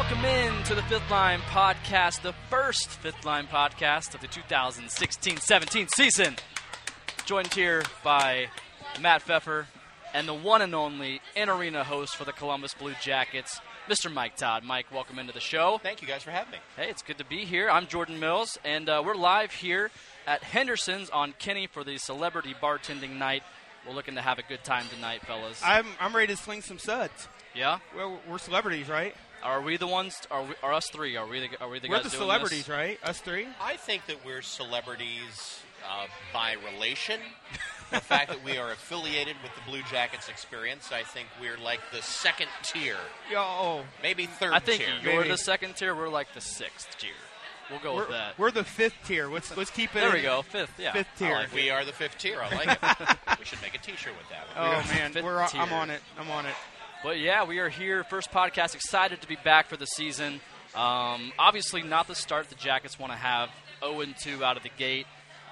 Welcome in to the Fifth Line Podcast, the first Fifth Line Podcast of the 2016-17 season. Joined here by Matt Pfeffer and the one and only in-arena host for the Columbus Blue Jackets, Mr. Mike Todd. Mike, welcome into the show. Thank you guys for having me. Hey, it's good to be here. I'm Jordan Mills, and we're live here at Henderson's on Kenny for the Celebrity Bartending Night. We're looking to have a good time tonight, fellas. I'm ready to swing some suds. Yeah? Well, we're celebrities, right? Are we the ones? Are us three? Are we the guys we're doing the celebrities, this? right? Us three. I think that we're celebrities by relation. The fact that we are affiliated with the Blue Jackets experience, I think we're like the second tier. Maybe third tier. I think you're Maybe. the second tier. We're like the sixth tier. We'll go with that. We're the fifth tier. Let's keep it. There we go. Fifth, yeah. Fifth tier. Like We are the fifth tier. I like it. We should make a T-shirt with that. Oh man, Fifth tier. I'm on it. But yeah, we are here. First podcast. Excited to be back for the season. Obviously, not the start the Jackets want to have. 0-2 out of the gate.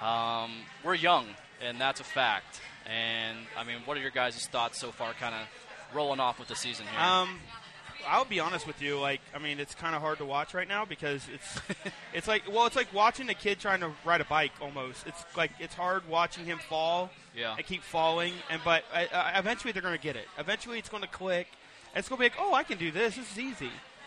We're young, and that's a fact. And I mean, what are your guys' thoughts so far? Kind of rolling off with the season here. I'll be honest with you. It's kind of hard to watch right now because it's like watching a kid trying to ride a bike almost. It's hard watching him fall. Yeah. And keep falling. But eventually they're going to get it. Eventually it's going to click. And it's going to be like, oh, I can do this. This is easy.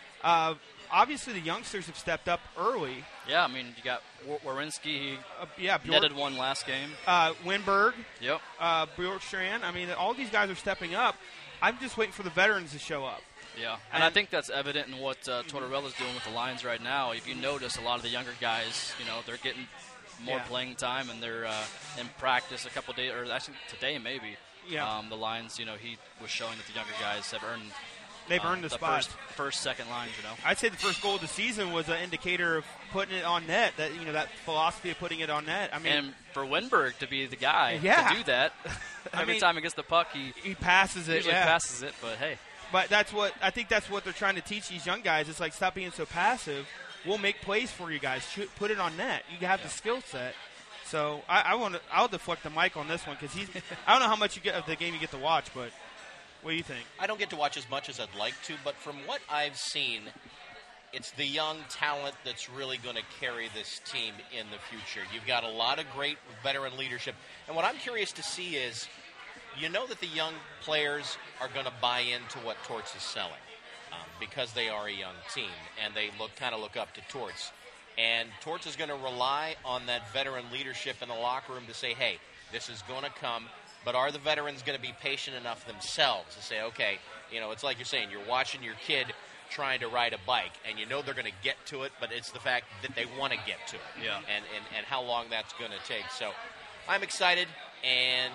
Obviously the youngsters have stepped up early. Yeah, I mean, you got Werenski. He Bjork, netted one last game. Winberg. Yep. Bjorkstrand. I mean, all these guys are stepping up. I'm just waiting for the veterans to show up. Yeah, and I think that's evident in what Tortorella's doing with the Lions right now. If you notice, a lot of the younger guys, they're getting more playing time, and they're in practice a couple days, or actually today maybe. Yeah. The Lions, he was showing that the younger guys have earned. They've earned the spot. First, second lines, I'd say the first goal of the season was an indicator of putting it on net. That that philosophy of putting it on net. I mean, and for Winberg to be the guy Yeah. to do that, every time he gets the puck, he passes it. usually passes it. But hey. But that's what they're trying to teach these young guys. It's like, stop being so passive. We'll make plays for you guys. Put it on net. You have the skill set. So I'll deflect the mic on this one because I don't know how much you get of the game you get to watch, but what do you think? I don't get to watch as much as I'd like to, but from what I've seen, it's the young talent that's really going to carry this team in the future. You've got a lot of great veteran leadership. And what I'm curious to see is, that the young players are going to buy into what Torts is selling because they are a young team, and they look up to Torts. And Torts is going to rely on that veteran leadership in the locker room to say, hey, this is going to come, but are the veterans going to be patient enough themselves to say, okay, it's like you're saying, you're watching your kid trying to ride a bike, and they're going to get to it, but it's the fact that they want to get to it, and how long that's going to take. So I'm excited, and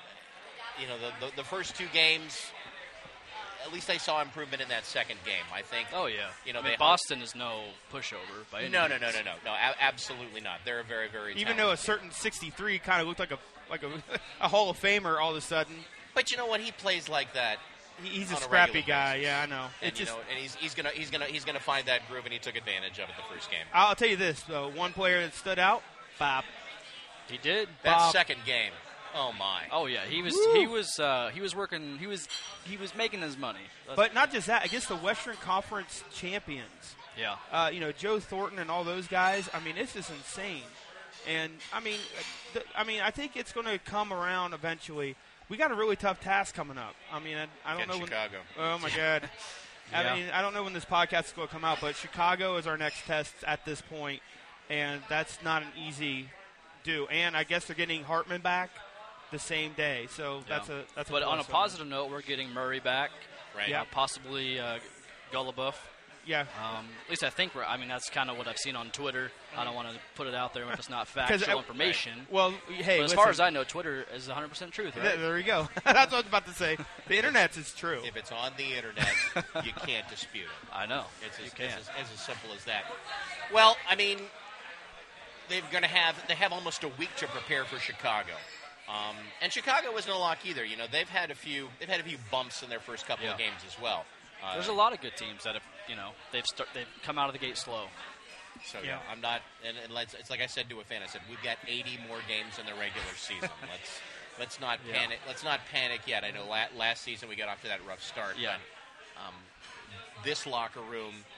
the first two games, at least I saw improvement in that second game. I think. Oh yeah. Boston is no pushover by any No, means. No, absolutely not. They're a very, very Even talented though a team. certain 63 kind of looked like a Hall of Famer all of a sudden. But when he plays like that, he's a on a scrappy regular guy. basis. Yeah, I know. and he's gonna find that groove, and he took advantage of it the first game. I'll tell you this though. One player that stood out, Bob. He did. That Bob. second game. Oh my! Oh yeah, he was working. He was making his money. But not just that, against the Western Conference champions. Yeah. Joe Thornton and all those guys. I mean, it's just insane. And I mean, I think it's going to come around eventually. We got a really tough task coming up. I mean, I don't know when. Chicago. Oh my God. I mean, I don't know when this podcast is going to come out, but Chicago is our next test at this point, and that's not an easy do. And I guess they're getting Hartman back the same day, so that's a. But on a positive note, we're getting Murray back, Right. Yeah. possibly Goluboff. Yeah. At least I think we're. I mean, that's kind of what I've seen on Twitter. I don't want to put it out there if it's not factual information. Right. Well, hey, but as far as I know, Twitter is 100% truth, right? There you go. That's what I was about to say. The internet is true. If it's on the internet, you can't dispute it. I know. It's You can't. as simple as that. Well, I mean, they have almost a week to prepare for Chicago. And Chicago isn't a lock either. They've had a few bumps in their first couple of games as well. There's a lot of good teams that have, they've come out of the gate slow. So I'm not, and it's like I said to a fan. I said we've got 80 more games in the regular season. Let's not panic. Let's not panic yet. I know last season we got off to that rough start. Yeah. But, this locker room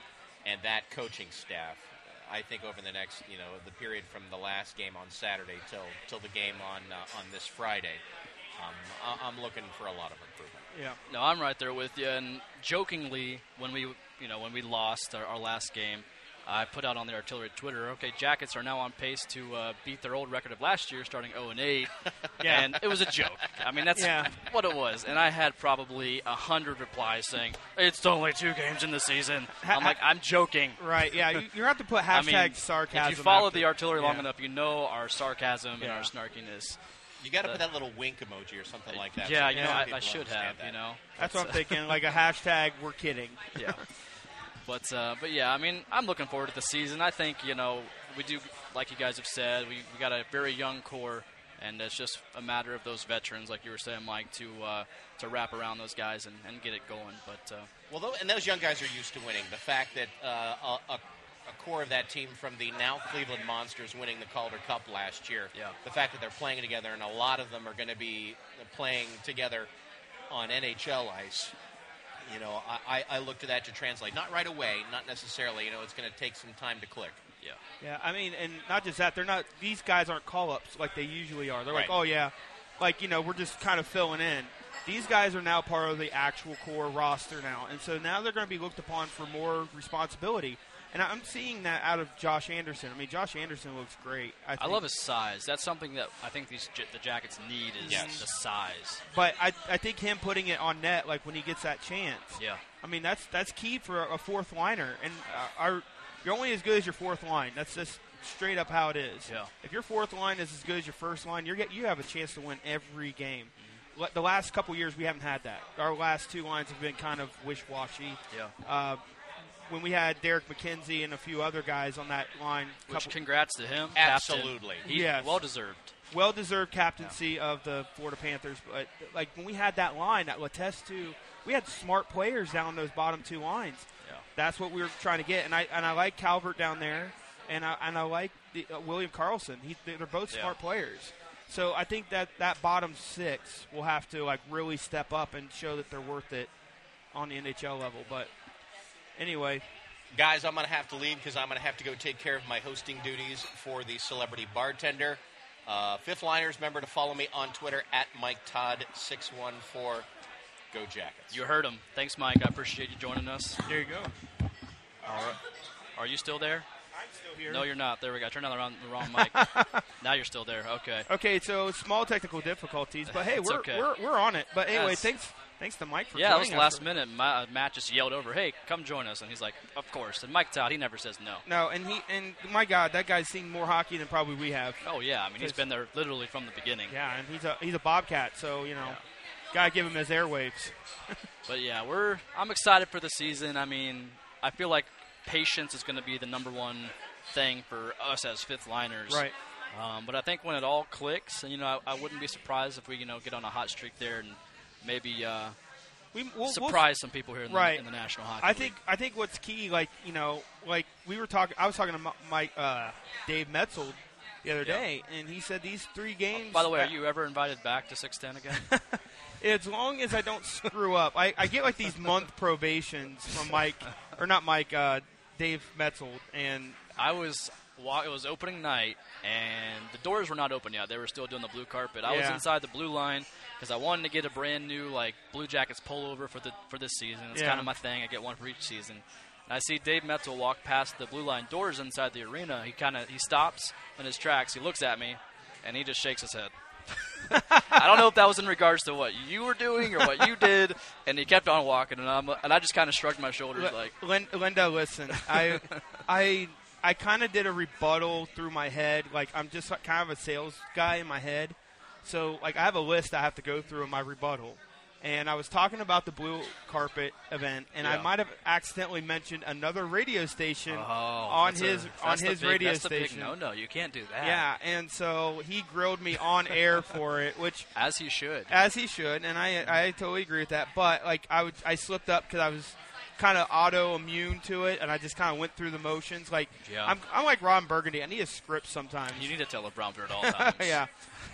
and that coaching staff, I think over the next, the period from the last game on Saturday till the game on this Friday, I'm looking for a lot of improvement. Yeah. No, I'm right there with you. And jokingly, when we lost our last game, I put out on the Artillery Twitter, okay, Jackets are now on pace to beat their old record of last year, starting 0-8. Yeah. And it was a joke. I mean, that's what it was. And I had probably 100 replies saying, it's only 2 games in the season. I'm like, I'm joking. Right, yeah. You have to put hashtag sarcasm. If you follow after. the Artillery long enough, you know our sarcasm and our snarkiness. You got to put that little wink emoji or something like that. Yeah, so I should have, that. That's what I'm thinking, like a hashtag, we're kidding. Yeah. But yeah, I mean, I'm looking forward to the season. I think, we do, like you guys have said, we got a very young core, and it's just a matter of those veterans, like you were saying, Mike, to wrap around those guys and get it going. But and those young guys are used to winning. The fact that a core of that team from the now Cleveland Monsters winning the Calder Cup last year, the fact that they're playing together, and a lot of them are going to be playing together on NHL ice. I look to that to translate. Not right away, not necessarily. It's going to take some time to click. Yeah. Yeah, I mean, and not just that, these guys aren't call-ups like they usually are. They're like, oh, yeah, we're just kind of filling in. These guys are now part of the actual core roster now, and so now they're going to be looked upon for more responsibility. And I'm seeing that out of Josh Anderson. I mean, Josh Anderson looks great. I love his size. That's something that I think the Jackets need is the size. But I think him putting it on net, like when he gets that chance. Yeah. I mean, that's key for a fourth liner. And you're only as good as your fourth line. That's just straight up how it is. Yeah. If your fourth line is as good as your first line, you have a chance to win every game. Mm-hmm. The last couple years, we haven't had that. Our last 2 lines have been kind of wish-washy. Yeah. When we had Derek McKenzie and a few other guys on that line. Which, congrats to him. Absolutely. He's well-deserved. Well-deserved captaincy of the Florida Panthers. But, like, when we had that line, that Letes too, we had smart players down those bottom 2 lines. Yeah. That's what we were trying to get. And I like Calvert down there, and I like William Karlsson. They're both smart players. So I think that bottom 6 will have to, like, really step up and show that they're worth it on the NHL level. But anyway, guys, I'm going to have to leave because I'm going to have to go take care of my hosting duties for the Celebrity Bartender. Fifth Liners, remember to follow me on Twitter at MikeTodd614. Go Jackets. You heard him. Thanks, Mike. I appreciate you joining us. There you go. All right. Are you still there? I'm still here. No, you're not. There we go. Turn on the wrong mic. Now you're still there. Okay. Okay, so small technical difficulties, but hey, okay. we're on it. But anyway, thanks to Mike for joining us. Yeah, it was last minute. Matt just yelled over, "Hey, come join us!" And he's like, "Of course." And Mike Todd, he never says no. No, and my God, that guy's seen more hockey than probably we have. Oh yeah, I mean he's been there literally from the beginning. Yeah, and he's a Bobcat, so gotta give him his airwaves. But yeah, I'm excited for the season. I mean, I feel like patience is going to be the number one thing for us as fifth liners. Right. But I think when it all clicks, and I wouldn't be surprised if we get on a hot streak there and maybe we'll surprise some people here in the National Hockey League. I think what's key, like we were talking. I was talking to Mike Dave Metzel the other day, and he said these 3 games. By the way, are you ever invited back to 610 again? As long as I don't screw up. I get like these month probations from Mike, or not Mike, Dave Metzel, and it was opening night, and the doors were not open yet. They were still doing the blue carpet. I was inside the blue line because I wanted to get a brand new Blue Jackets pullover for this season. It's kind of my thing. I get one for each season. And I see Dave Metzel walk past the blue line doors inside the arena. He stops in his tracks. He looks at me, and he just shakes his head. I don't know if that was in regards to what you were doing or what you did, and he kept on walking, and I just kind of shrugged my shoulders Linda, listen, I kind of did a rebuttal through my head. Like, I'm just kind of a sales guy in my head. So, I have a list I have to go through in my rebuttal. And I was talking about the blue carpet event, and I might have accidentally mentioned another radio station on his radio station. No, you can't do that. Yeah, and so he grilled me on air for it, which as he should, and I totally agree with that. But I slipped up because I was kind of autoimmune to it, and I just kind of went through the motions. I'm like Ron Burgundy. I need a script sometimes. You need a teleprompter at all times. Yeah.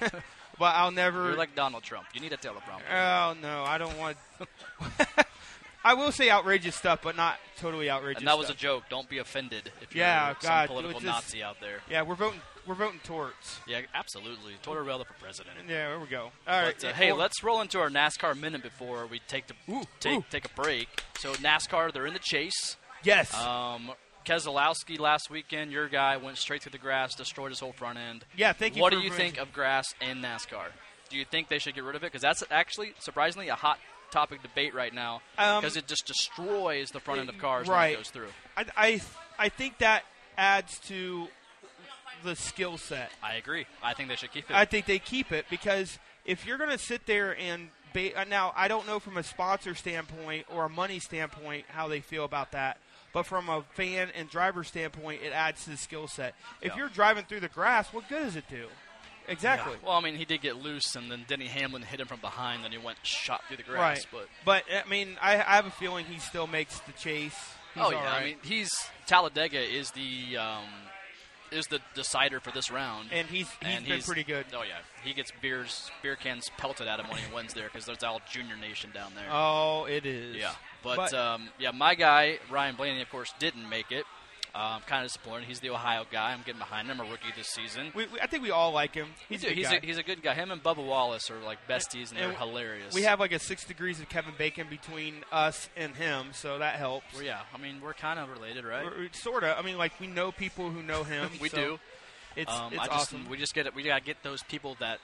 But I'll never. You're like Donald Trump. You need a teleprompter. Oh no, I don't want. I will say outrageous stuff, but not totally outrageous. And that was stuff. a joke. Don't be offended if you're Yeah, some God, political Nazi out there. Yeah, we're voting torts. Yeah, absolutely. Tortorella for president. Yeah, there we go. All right. But, hey, let's roll into our NASCAR minute before we take a break. So NASCAR, they're in the chase. Yes. Keselowski last weekend, your guy, went straight through the grass, destroyed his whole front end. Yeah, thank you. What do you think of grass in NASCAR? Do you think they should get rid of it? Because that's actually, surprisingly, a hot topic debate right now because it just destroys the front end of cars when it goes through. I think that adds to the skill set. I agree. I think they should keep it. I think they keep it because if you're going to sit there and now I don't know from a sponsor standpoint or a money standpoint how they feel about that, but from a fan and driver standpoint, it adds to the skill set. If you're driving through the grass, what good does it do? Exactly. Yeah. Well, I mean, he did get loose, and then Denny Hamlin hit him from behind, and he went shot through the grass. Right. But I mean, I have a feeling he still makes the chase. He's all right. I mean, Talladega is the decider for this round, and he's been pretty good. Oh yeah, he gets beer cans pelted at him when he wins there because there's all Junior Nation down there. Oh, it is. Yeah, but my guy Ryan Blaney, of course, didn't make it. Kind of disappointed. He's the Ohio guy. I'm getting behind him. A rookie this season. I think we all like him. He's a good guy. Him and Bubba Wallace are like besties, and they're hilarious. We have like a 6 degrees of Kevin Bacon between us and him, so that helps. Well, yeah, I mean we're kind of related, right? Sort of. I mean, like we know people who know him. We do. It's awesome. We just we gotta get those people that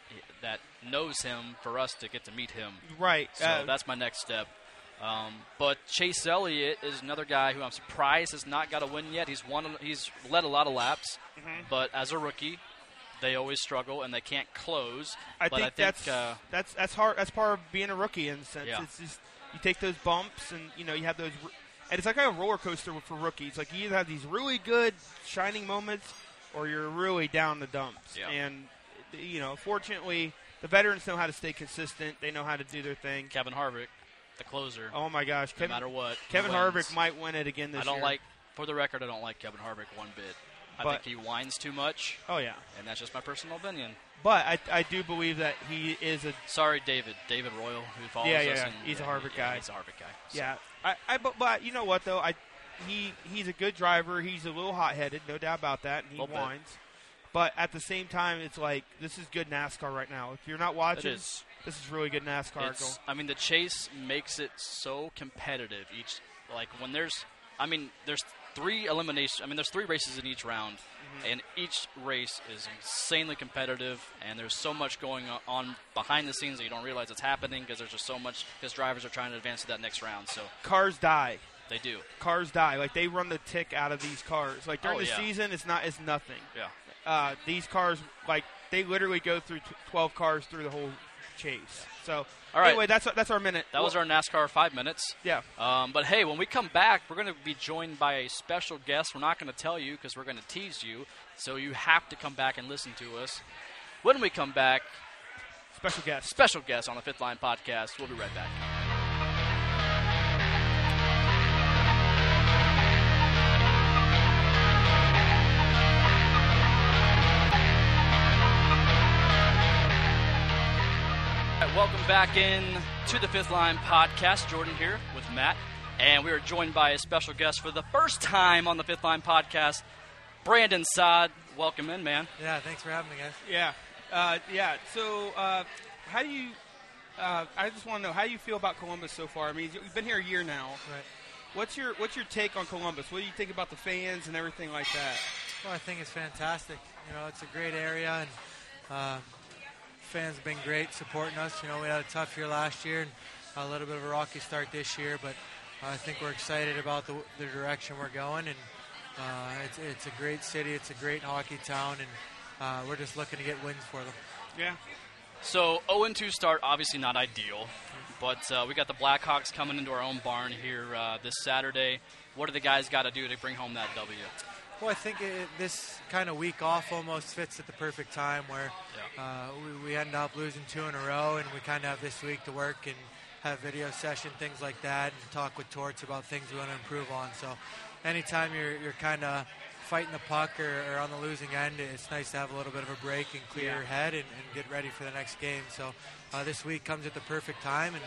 knows him for us to get to meet him. Right. So that's my next step. But Chase Elliott is another guy who I'm surprised has not got a win yet. He's led a lot of laps, but as a rookie, they always struggle and they can't close. I think that's hard. That's part of being a rookie in a sense. Yeah. It's just you take those bumps and you have those, and it's like a roller coaster for rookies. Like you either have these really good shining moments or you're really down the dumps. Yeah. And fortunately, the veterans know how to stay consistent. They know how to do their thing. Kevin Harvick, the closer. Oh my gosh! No matter what, Kevin Harvick might win it again this year. For the record, I don't like Kevin Harvick one bit. I think he whines too much. Oh yeah, and that's just my personal opinion. But I do believe that he is a. Sorry, David Royal, who follows us. Yeah. He's a Harvick guy. He's a Harvick guy. So. Yeah, but you know what though? He's a good driver. He's a little hot-headed, no doubt about that, and he whines. But at the same time, it's like this is good NASCAR right now. If you're not watching, this is really good NASCAR. I mean, the chase makes it so competitive. There's 3 eliminations. I mean, there's 3 races in each round, and each race is insanely competitive. And there's so much going on behind the scenes that you don't realize it's happening because there's just so much. Because drivers are trying to advance to that next round. So cars die. They do. Cars die. Like they run the tick out of these cars. Like during the season, it's nothing. Yeah. These cars, like they literally go through 12 cars through the whole chase. So all right. Anyway, that's our minute. That was our NASCAR 5 minutes. Yeah. But hey, when we come back, we're going to be joined by a special guest. We're not going to tell you because we're going to tease you. So you have to come back and listen to us. When we come back, special guest on the Fifth Line Podcast. We'll be right back. Welcome back in to the Fifth Line Podcast. Jordan here with Matt, and we are joined by a special guest for the first time on the Fifth Line Podcast, Brandon Saad. Welcome in, man. Yeah, thanks for having me, guys. Yeah. So, how do you? I just want to know how you feel about Columbus so far. I mean, you've been here a year now. Right. What's your take on Columbus? What do you think about the fans and everything like that? Well, I think it's fantastic. It's a great area, and fans have been great supporting us. We had a tough year last year and a little bit of a rocky start this year, but I think we're excited about the direction we're going, and it's a great city. It's a great hockey town, and we're just looking to get wins for them. Yeah. So 0-2 start, obviously not ideal, but we got the Blackhawks coming into our own barn here this Saturday. What do the guys got to do to bring home that W? Well, I think this kind of week off almost fits at the perfect time where we end up losing 2 in a row, and we kind of have this week to work and have video session, things like that, and talk with Torts about things we want to improve on. So anytime you're kind of fighting the puck or on the losing end, it's nice to have a little bit of a break and clear your head and get ready for the next game. So this week comes at the perfect time, and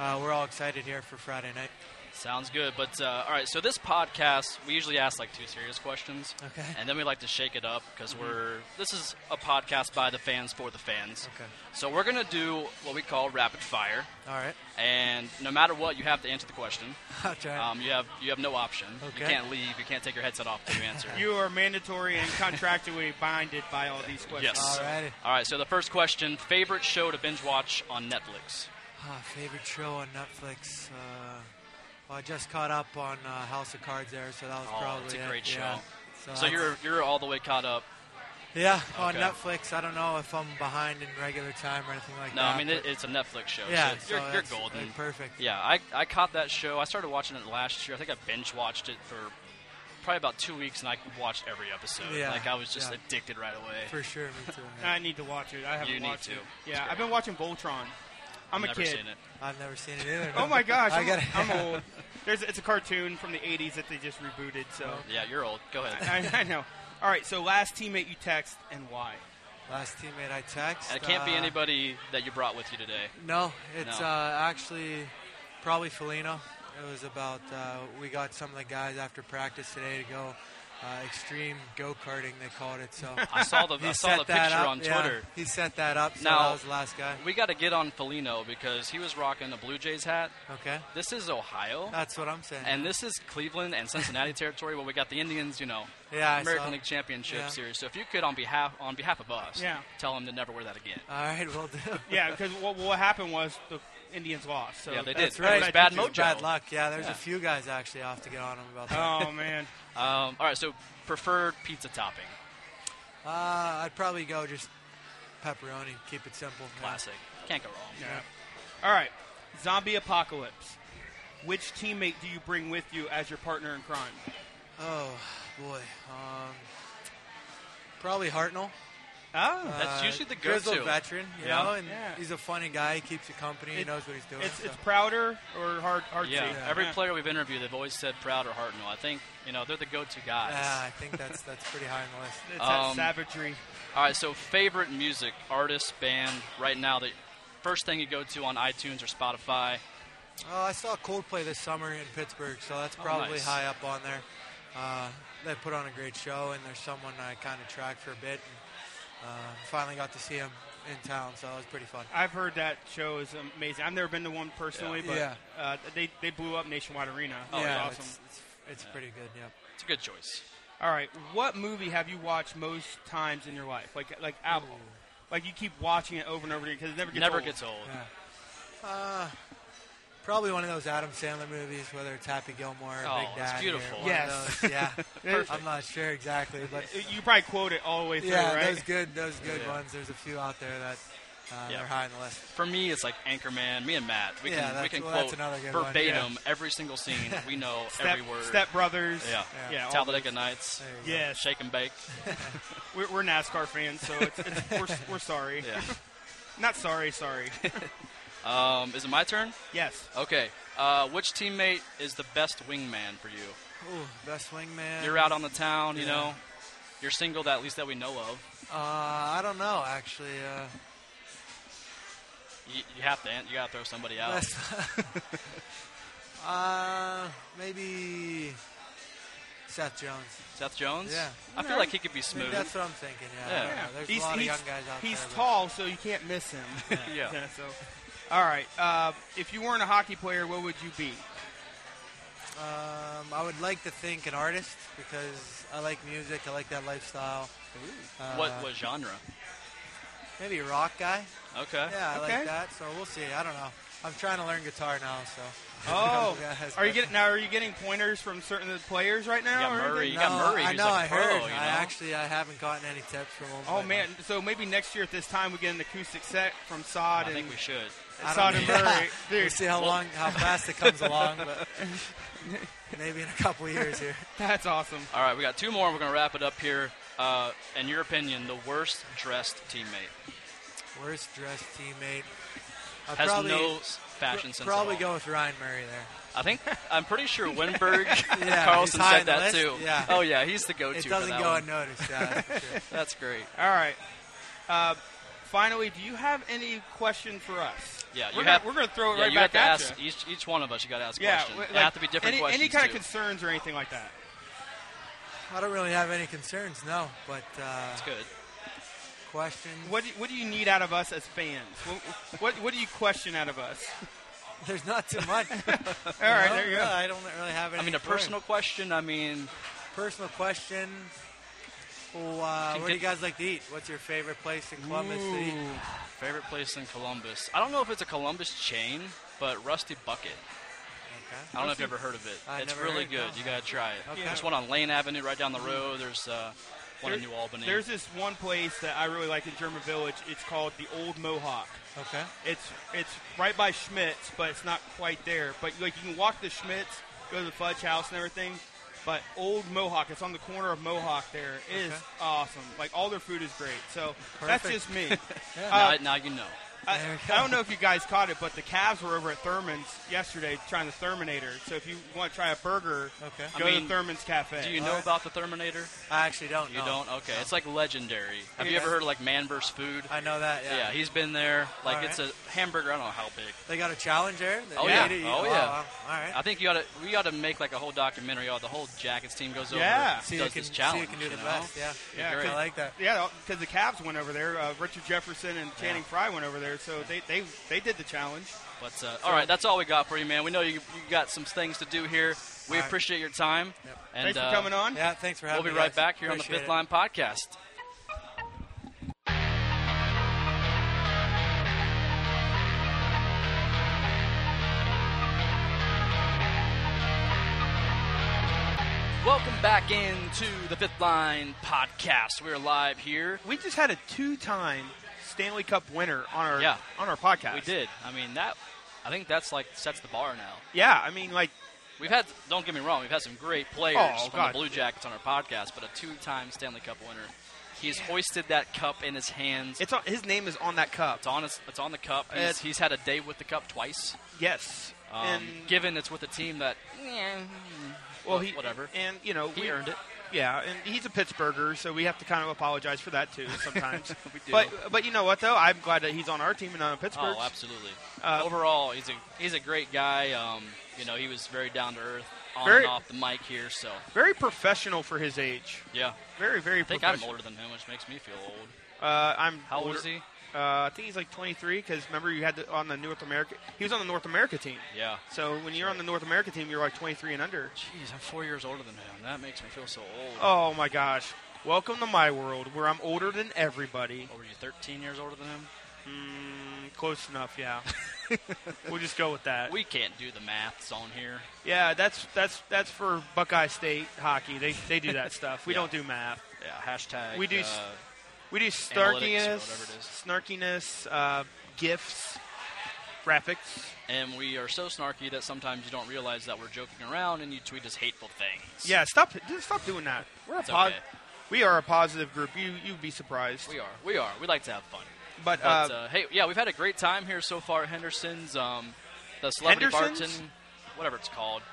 we're all excited here for Friday night. Sounds good. But, all right, so this podcast, we usually ask, like, 2 serious questions. Okay. And then we like to shake it up because this is a podcast by the fans for the fans. Okay. So we're going to do what we call rapid fire. All right. And no matter what, you have to answer the question. I'll try. You have no option. Okay. You can't leave. You can't take your headset off to answer. You are mandatory and contractually binded by all these questions. Yes. All righty. All right, so the first question, favorite show to binge watch on Netflix? Favorite show on Netflix? Well, I just caught up on House of Cards there, so that was probably it's a it. great show. Yeah. So you're all the way caught up. Yeah, on Okay. Netflix. I don't know if I'm behind in regular time or anything like No, that. I mean, but it's a Netflix show. yeah, so you're that's golden. Perfect. Yeah, I caught that show. I started watching it last year. I think I binge watched it for probably about 2 weeks, and I watched every episode. Yeah, Like, I was just yeah. addicted right away. For sure, me too. Yeah. I need to watch it. I haven't You need watched to. it. It's Yeah, great. I've been watching Voltron. I'm a Never kid. seen it. I've never seen it either. Oh my gosh, I'm I'm old. It's a cartoon from the 80s that they just rebooted. So Yeah, you're old. Go ahead. I know. All right, so last teammate you text and why? Last teammate I text. And it can't be anybody that you brought with you today. No, it's No. actually probably Felino. It was about we got some of the guys after practice today to go extreme go-karting, they called it. So I saw the he picture set that up. on Twitter. Yeah, he set that up, so Now- that was the last guy. We got to get on Felino because he was rocking a Blue Jays hat. Okay, This is Ohio, that's what I'm saying. and this is Cleveland and Cincinnati territory. Where we got the Indians, yeah, I American saw. League Championship Yeah. Series. So if you could, on behalf of us, Yeah. tell him to never wear that again. All right, we'll do. Yeah, because what happened was the Indians lost. So Yeah, they That's did. right. It was bad It's mojo. Bad luck. Yeah, there's Yeah. a few guys actually off to get on him about that. Oh man. All right, so preferred pizza topping, I'd probably go just pepperoni. Keep it simple. Yeah. classic. Can't go wrong. Yeah. All right, zombie apocalypse. Which teammate do you bring with you as your partner in crime? Oh boy. Probably Hartnell. Oh, That's usually the grizzled go-to. veteran, you Yeah. know, and Yeah. he's a funny guy. He keeps you company. He knows what he's doing. it's so. Prouder or hard Yeah, to. every player we've interviewed, they've always said Proud or Hartnell. I think they're the go-to guys. Yeah, I think that's pretty high on the list. It's that Um, savagery. All right, so favorite music artist, band right now. The first thing you go to on iTunes or Spotify. Oh, I saw Coldplay this summer in Pittsburgh, so that's probably nice. high up on there. They put on a great show, and there's someone I kind of tracked for a bit. And, finally got to see him in town, so it was pretty fun. I've heard that show is amazing. I've never been to one personally, Yeah. but they blew up Nationwide Arena. Oh, It was yeah, awesome. it's pretty good. Yeah. It's a good choice. All right, what movie have you watched most times in your life? Like out, like you keep watching it over and over again because it never gets Never old. gets old. Yeah. Probably one of those Adam Sandler movies, whether it's Happy Gilmore or Oh, Big it's Daddy. beautiful. Or one Yes. of those. Yeah. Perfect. I'm not sure exactly, but You probably quote it all the way through, yeah, right? those good Yeah. ones. There's a few out there that Yeah. they're high on the list. For me, it's like Anchorman. Me and Matt, we Yeah, can that's quote another good one. verbatim every single scene. We know every word. Step Brothers. Yeah. Yeah. all Talladega those. Nights. There you go. Yes. Shake and bake. We're NASCAR fans, so we're sorry. Yeah. Not sorry. Sorry. Is it my turn? Yes. Okay. Which teammate is the best wingman for you? Ooh, best wingman. You're out on the town, you Yeah. know. You're single, at least that we know of. I don't know actually. You have to. You got to throw somebody out. Best. Maybe Seth Jones. Seth Jones. Yeah. I feel like he could be I mean, smooth. that's what I'm thinking. Yeah. Yeah. I don't know. There's a lot of young guys out he's there. but- tall, so you can't miss him. Yeah. So, all right. If you weren't a hockey player, what would you be? I would like to think an artist because I like music. I like that lifestyle. What genre? Maybe a rock guy. Okay. Yeah, I Okay. like that. So we'll see. I don't know. I'm trying to learn guitar now. So. Oh, Yeah, are you getting pointers from certain players right now? You got or anything? Murray. You No, got Murray. I who's know. like I a pro, heard. you know? I haven't gotten any tips from him. Oh but- man, so maybe next year at this time we get an acoustic set from Sod I and think we should. I Sod don't and know. Murray. We'll Dude, see how fast it comes along, but maybe in a couple of years here. that's awesome. All right, we got two more. We're going to wrap it up here. In your opinion, the worst dressed teammate Worst dressed teammate. I'd has probably, no fashion sense. Probably at all. go with Ryan Murray there. I'm pretty sure Winberg Yeah, Carlson he's high said on the that list. too. Yeah. Oh yeah, he's the go-to. It for doesn't that go one. unnoticed. Yeah, that's for sure. That's great. All right. finally, do you have any question for us? Yeah, we're going to throw it right back at ask, you. Each one of us, you got to ask Yeah, questions. like They have to be different questions. Any kind too. of concerns or anything like that? I don't really have any concerns, no. But That's good. questions. What do you need out of us as fans? What do you question out of us? There's not too much. All right, there you go. I don't really have any. I mean, a personal question. I mean, personal question. Well, where do you guys like to eat? What's your favorite place in Columbus to eat? favorite place in Columbus. I don't know if it's a Columbus chain, but Rusty Bucket. Okay. I don't know if you've ever heard of it. I It's never really heard- good. no. You got to try it. Okay. There's one on Lane Avenue right down the road. There's one in New Albany. There's this one place that I really like in German Village. It's called the Old Mohawk. Okay. It's right by Schmitz, but it's not quite there. But like you can walk to Schmitz, go to the Fudge House and everything. But Old Mohawk, it's on the corner of Mohawk there. It is Okay. awesome. Like all their food is great. So that's Perfect. just me. now you know. I There we go. don't know if you guys caught it, but the Cavs were over at Thurman's yesterday trying the Terminator. So if you want to try a burger, Okay. go I mean, to Thurman's Cafe. Do you know Alright. about the Terminator? I actually don't You know. don't? Okay. It's like legendary. Have you Yeah. ever heard of like Man vs. Food? I know that, yeah. Yeah, he's been there. Like Alright. it's a hamburger. I don't know how big. They got a challenge there? Oh, You yeah. eat it, you- Oh, yeah. wow. All right. I think we ought to make like a whole documentary. The whole Jackets team goes over. Yeah. and See does who can, this challenge. see who can do you the know? best, yeah. Yeah, Great. I like that. Yeah, because the Cavs went over there. Richard Jefferson and Channing Frye went over there, so they did the challenge. But all right, that's all we got for you, man. We know you got some things to do here. We All right. appreciate your time. Yep. And Thanks for coming on. Yeah, thanks for We'll having be me, right guys. back here on the Appreciate Fifth it. Line Podcast. Welcome back into the Fifth Line Podcast. We're live here. We just had a 2-time Stanley Cup winner on our Yeah. on our podcast. We did. I mean, I think that's like sets the bar now. Yeah, I mean, like, We've had, don't get me wrong, we've had some great players Oh, from God. the Blue Jackets on our podcast, but a 2-time Stanley Cup winner. He's hoisted that cup in his hands. it's on, his name is on that cup. It's on the cup. It's- He's had a day with the cup twice. Yes, and Given it's with a team that, well, he whatever. and you know He earned it. Yeah, and he's a Pittsburgher, so we have to kind of apologize for that too sometimes. We do. But you know what though? I'm glad that he's on our team and not on Pittsburgh. Oh, absolutely. Uh, Overall, he's a great guy. He was very down to earth on Very- and off the mic here. So Very professional for his age. yeah, Very, very I think I'm professional. older than him, which makes me feel old. I'm How old older. is he? I think he's like 23 because remember you had on the North America. He was on the North America team. Yeah. So when you're on the North America team, you're like 23 and under. Jeez, I'm 4 years older than him. That makes me feel so old. Oh my gosh! Welcome to my world where I'm older than everybody. What were you, 13 years older than him? Close enough, yeah. We'll just go with that. We can't do the maths on here. Yeah, that's for Buckeye State hockey. They do that stuff. We Yeah. don't do math. Yeah, hashtag. We do We do Analytics or snarkiness, gifts, graphics. and we are so snarky that sometimes you don't realize that we're joking around and you tweet us hateful things. Yeah, stop doing that. We're It's a okay. We are a positive group. You'd be surprised. We are. We like to have fun. But, But hey, yeah, we've had a great time here so far at Henderson's. The Celebrity Henderson's? Barton, whatever it's called.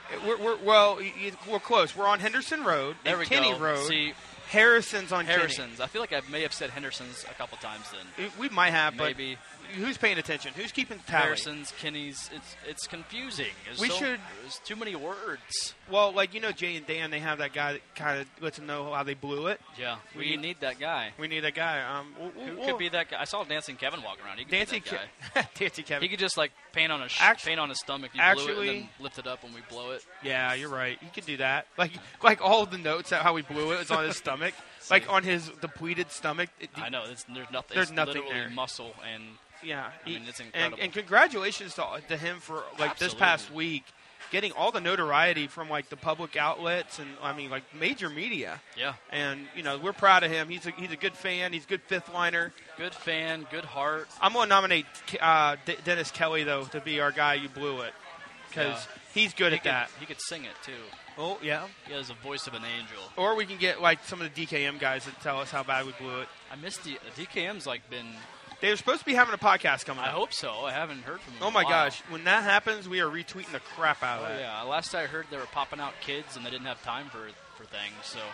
we're close. We're on Henderson Road There and we Kinney go. Road. See, Harrison's on Harrison's. I feel like I may have said Henderson's a couple times then. Kinney. We might have, Maybe. but who's paying attention? Who's keeping tally? Harrison's, Kinney's. It's confusing. There's too many words. Well, like Jay and Dan, they have that guy that kind of lets them know how they blew it. Yeah, we We- need that guy. We need a guy. Who could be that guy? I saw Dancing Kevin walk around. He could Dancing be that guy. Dancing Kevin. He could just like paint on his stomach. He blew it actually- and then lift it up when we blow it. Yeah, you're right. He could do that. Like all the notes at how we blew it was on his stomach, like on his depleted stomach. I know. There's nothing. There's it's nothing literally there. muscle and Yeah, I mean, it's incredible. And congratulations to him for this past Absolutely. week, getting all the notoriety from the public outlets and major media. yeah, And we're proud of him. He's a good fan. He's a good fifth liner. good fan, good heart. I'm going to nominate Dennis Kelly though to be our guy. You blew it because Yeah. he's good at that. He could sing it too. Oh yeah. He has a voice of an angel. Or we can get some of the DKM guys that tell us how bad we blew it. I missed the DKM's been. They were supposed to be having a podcast coming I up. hope so. I haven't heard from him. Oh in my a while. gosh! When that happens, we are retweeting the crap out of Oh that. yeah. Last I heard, they were popping out kids and they didn't have time for things. So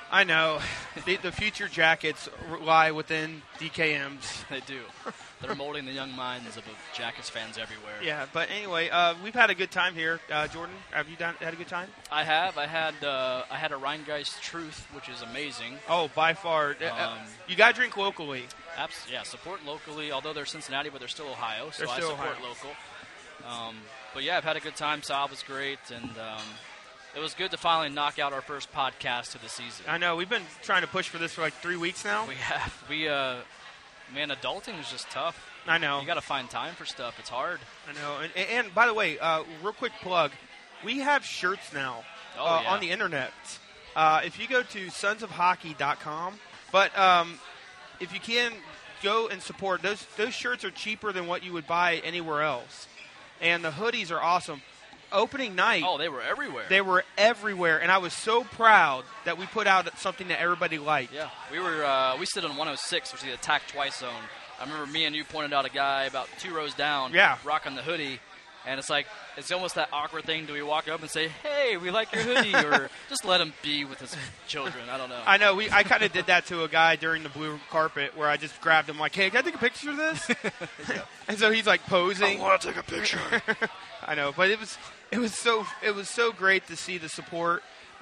I know. The future Jackets lie within DKMs. They do. They're molding the young minds of Jackets fans everywhere. Yeah, but anyway, we've had a good time here. Jordan, have you had a good time? I have. I had a Rheingeist Truth, which is amazing. Oh, by far. You got to drink locally. Yeah, support locally. Although they're Cincinnati, but they're still Ohio, so I support local. But yeah, I've had a good time. Sal was great, and it was good to finally knock out our first podcast of the season. I know. We've been trying to push for this for like 3 weeks now. We have. Man, adulting is just tough. I know. You got to find time for stuff. It's hard. I know. And by the way, real quick plug, we have shirts now on the internet. If you go to sonsofhockey.com, but if you can, go and support. Those shirts are cheaper than what you would buy anywhere else. And the hoodies are awesome. Opening night. Oh, they were everywhere. They were everywhere, and I was so proud that we put out something that everybody liked. Yeah, we stood on 106, which is the attack twice zone. I remember me and you pointed out a guy about 2 rows down, rocking the hoodie, and it's almost that awkward thing. Do we walk up and say, "Hey, we like your hoodie," or just let him be with his children? I don't know. I know. I kind of did that to a guy during the blue carpet, where I just grabbed him like, "Hey, can I take a picture of this?" And so he's like posing. I want to take a picture. I know, but it was so great to see the support.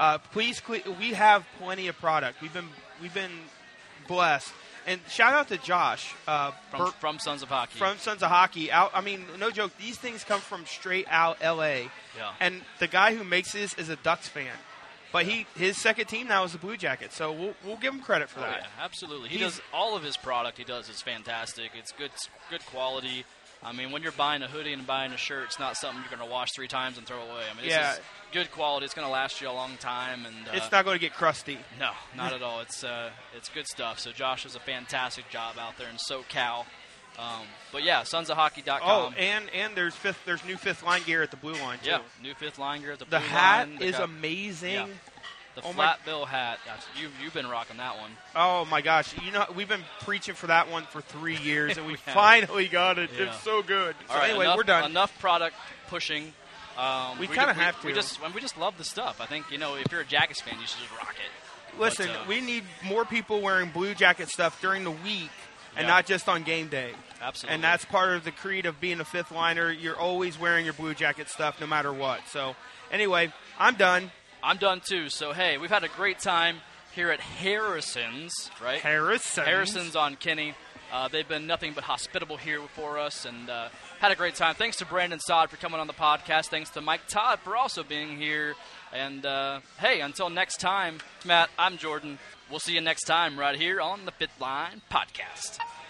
We have plenty of product. We've been blessed. And shout out to Josh from Sons of Hockey. From Sons of Hockey. No joke. These things come from straight out L.A. Yeah. And the guy who makes this is a Ducks fan, but his second team now is the Blue Jackets. So we'll give him credit for that. Yeah, absolutely. He does all of his product. He does is fantastic. It's good quality. I mean, when you're buying a hoodie and buying a shirt, it's not something you're going to wash 3 times and throw away. I mean, this is good quality. It's going to last you a long time, and it's not going to get crusty. No, not at all. It's good stuff. So Josh does a fantastic job out there in SoCal. But yeah, sonsofhockey.com. Oh, and there's new fifth line gear at the blue line too. Yeah, new fifth line gear at the blue line. The hat is amazing. Yeah. The flat bill hat. You've been rocking that one. Oh my gosh! We've been preaching for that one for 3 years, and we finally got it. Yeah. It's so good. So anyway, we're done. Enough product pushing. We kind of have to. We just love the stuff. I think if you're a Jackets fan, you should just rock it. Listen, we need more people wearing Blue Jacket stuff during the week, and not just on game day. Absolutely. And that's part of the creed of being a fifth liner. You're always wearing your Blue Jacket stuff, no matter what. So anyway, I'm done. I'm done too. So, hey, we've had a great time here at Harrison's, right? Harrison's on Kinney. They've been nothing but hospitable here for us and had a great time. Thanks to Brandon Saad for coming on the podcast. Thanks to Mike Todd for also being here. And, hey, until next time, Matt, I'm Jordan. We'll see you next time right here on the Fifth Line Podcast.